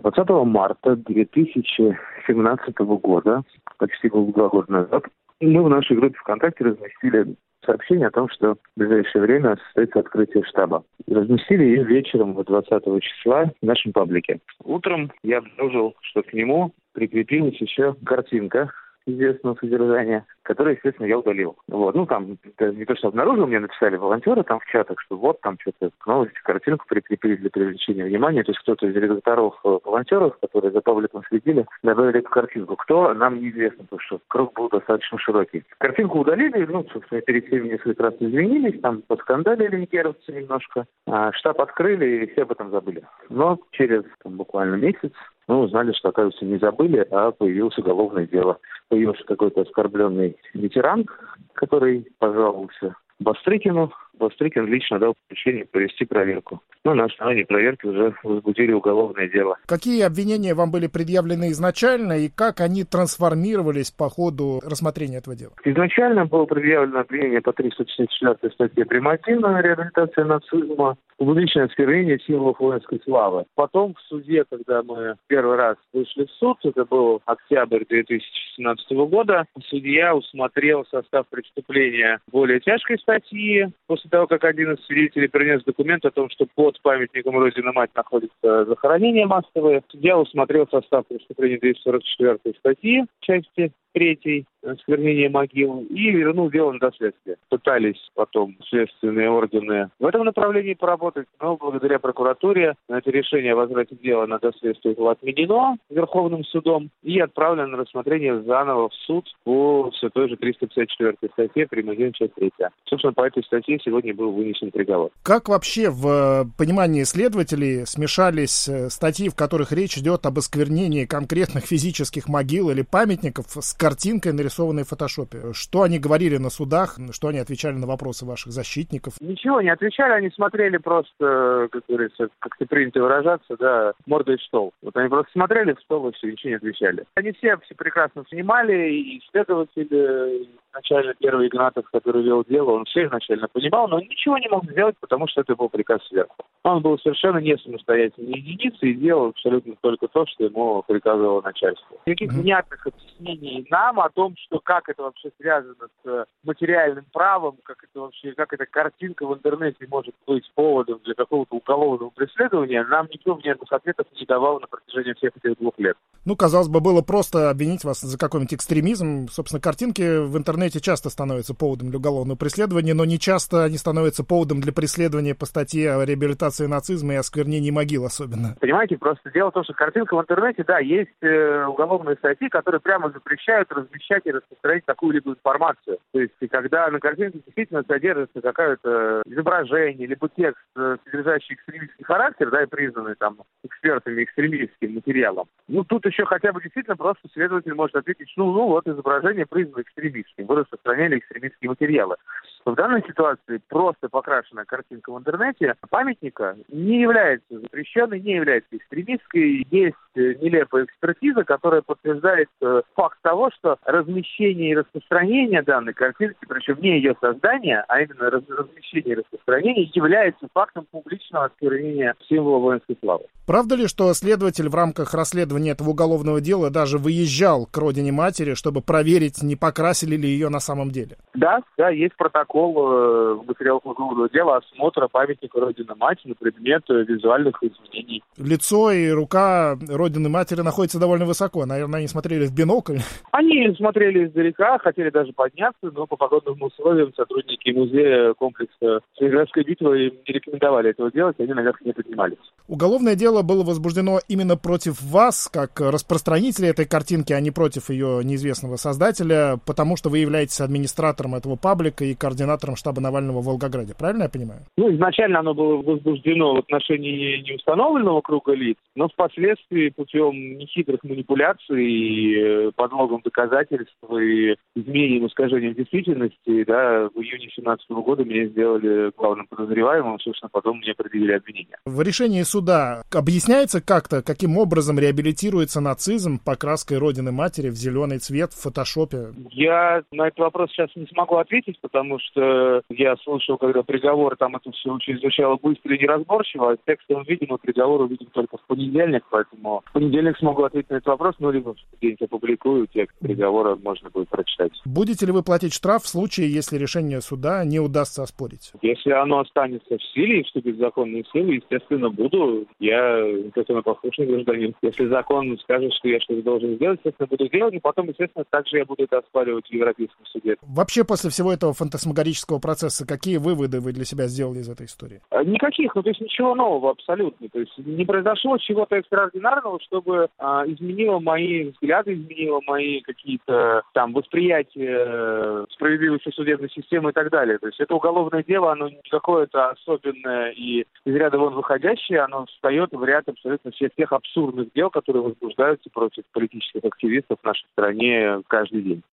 20 марта 2017 года, почти 2 года назад, мы в нашей группе ВКонтакте разместили сообщение о том, что в ближайшее время состоится открытие штаба. Разместили ее вечером 20 числа в нашем паблике. Утром я обнаружил, что к нему прикрепилась еще картинка известного содержания, который, естественно, я удалил. Там, это не то, что обнаружил, мне написали волонтеры там в чатах, что вот там что-то к новости, картинку прикрепили для привлечения внимания. То есть кто-то из редакторов, волонтеров, которые за пабликом следили, добавили эту картинку. Кто, нам неизвестно, потому что круг был достаточно широкий. Картинку удалили, собственно, перед всеми несколько раз извинились, там поскандалили никеровцы немножко, штаб открыли, и все об этом забыли. Но через буквально месяц мы узнали, что, оказывается, не забыли, а появилось уголовное дело. Появился какой-то оскорбленный ветеран, который пожаловался Бастрыкину. Бастрыкин лично дал поручение провести проверку. На основании проверки уже возбудили уголовное дело. Какие обвинения вам были предъявлены изначально и как они трансформировались по ходу рассмотрения этого дела? Изначально было предъявлено обвинение по 364 статье «Примативная реабилитация нацизма», публичное осквернение символов воинской славы. Потом в суде, когда мы первый раз вышли в суд, это был октябрь 2017 года, судья усмотрел состав преступления более тяжкой статьи. После того, как один из свидетелей принес документ о том, что под памятником Родина-Мать находится захоронение массовое, судья усмотрел состав преступления 244 статьи, части 3, осквернение могил, и вернул дело на доследствие. Пытались потом следственные органы в этом направлении поработать, но благодаря прокуратуре это решение о возврате дела на доследствие было отменено Верховным судом и отправлено на рассмотрение заново в суд по все той же 354 статье, прим. 1, часть 3. Собственно, по этой статье сегодня был вынесен приговор. Как вообще в понимании следователей смешались статьи, в которых речь идет об осквернении конкретных физических могил или памятников с картинкой, нарисованной в фотошопе? Что они говорили на судах? Что они отвечали на вопросы ваших защитников? Ничего не отвечали, они смотрели просто, как говорится, как-то принято выражаться, мордой в стол. Они просто смотрели в стол и все, ничего не отвечали. Они все прекрасно понимали, и следователь, изначально первый Игнатов, который вел дело, он все изначально понимал, но он ничего не мог сделать, потому что это был приказ сверху. Он был совершенно не самостоятельной единицей и делал абсолютно только то, что ему приказывало начальство. Никаких внятных объяснений нам о том, что как это вообще связано с материальным правом, как эта картинка в интернете может быть поводом для какого-то уголовного преследования, нам никто внятных ответов не давал на протяжении всех этих 2 лет. Казалось бы, было просто обвинить вас за какой-нибудь экстремизм. Собственно, картинки в интернете часто становятся поводом для уголовного преследования, но не часто они становятся поводом для преследования по статье о реабилитации нацизма и осквернении могил особенно. Понимаете, просто дело в том, что картинка в интернете, есть уголовные статьи, которые прямо запрещают размещать и распространять какую-либо информацию. То есть, когда на картинке действительно содержится какое-то изображение, либо текст, содержащий экстремистский характер, и признанный экспертами экстремистским материалом, тут еще хотя бы действительно просто следователь может ответить, вот изображение признано экстремистским, вы распространяли экстремистские материалы. В данной ситуации просто покрашенная картинка в интернете памятника не является запрещенной, не является экстремистской. Есть нелепая экспертиза, которая подтверждает факт того, что размещение и распространение данной картинки, причем не ее создание, а именно размещение и распространение, является фактом публичного осквернения символа воинской славы. Правда ли, что следователь в рамках расследования этого уголовного дела даже выезжал к родине матери, чтобы проверить, не покрасили ли ее на самом деле? Да, есть протокол в материалах уголовного дела осмотра памятника Родины Матери на предмет визуальных изменений. Лицо и рука Родины Матери находятся довольно высоко. Наверное, они смотрели в бинокль. Они смотрели издалека, хотели даже подняться, но по погодным условиям сотрудники музея комплекса Царьградской битвы им не рекомендовали этого делать, они наверх не поднимались. Уголовное дело было возбуждено именно против вас, как распространителя этой картинки, а не против ее неизвестного создателя, потому что вы являетесь администратором этого паблика и координатором штаба Навального в Волгограде. Правильно я понимаю? Изначально оно было возбуждено в отношении неустановленного круга лиц, но впоследствии путем нехитрых манипуляций и подлогом доказательств и изменением, искажением действительности, в июне 2017 года меня сделали главным подозреваемым, собственно, потом мне предъявили обвинение. В решении суда объясняется как-то, каким образом реабилитируется нацизм покраской Родины Матери в зеленый цвет в фотошопе? Я на этот вопрос сейчас не смогу ответить, потому что что я слышал, когда приговор, там это все очень звучало быстро и неразборчиво, а текстовым, видимо, приговор увидим только в понедельник, поэтому в понедельник смогу ответить на этот вопрос, но либо в день опубликую, текст приговора можно будет прочитать. Будете ли вы платить штраф в случае, если решение суда не удастся оспорить? Если оно останется в силе и вступит в законную силу, естественно, буду. Я законопослушный гражданин. Если закон скажет, что я что-то должен сделать, естественно, буду делать, и потом, естественно, также я буду это оспаривать в Европейском суде. Вообще, после всего этого фантасмагорического процесса, какие выводы вы для себя сделали из этой истории? Никаких, то есть ничего нового абсолютно. То есть не произошло чего-то экстраординарного, чтобы изменило мои взгляды, изменило мои какие-то там восприятия справедливости судебной системы и так далее. То есть это уголовное дело, оно не какое-то особенное и из ряда вон выходящее, оно встает в ряд абсолютно всех тех абсурдных дел, которые возбуждаются против политических активистов в нашей стране каждый день.